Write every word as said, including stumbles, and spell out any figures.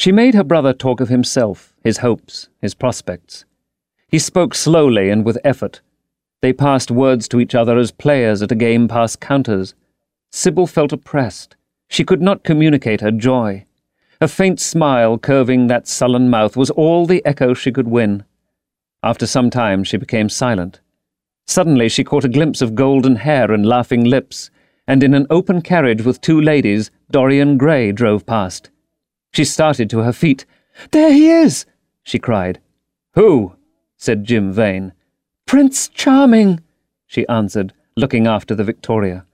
She made her brother talk of himself, his hopes, his prospects. He spoke slowly and with effort. They passed words to each other as players at a game pass counters. Sybil felt oppressed. She could not communicate her joy. A faint smile curving that sullen mouth was all the echo she could win. After some time she became silent. Suddenly she caught a glimpse of golden hair and laughing lips, and in an open carriage with two ladies, Dorian Gray drove past. She started to her feet. "There he is!" she cried. "Who?" said Jim Vane. "Prince Charming," she answered, looking after the Victoria.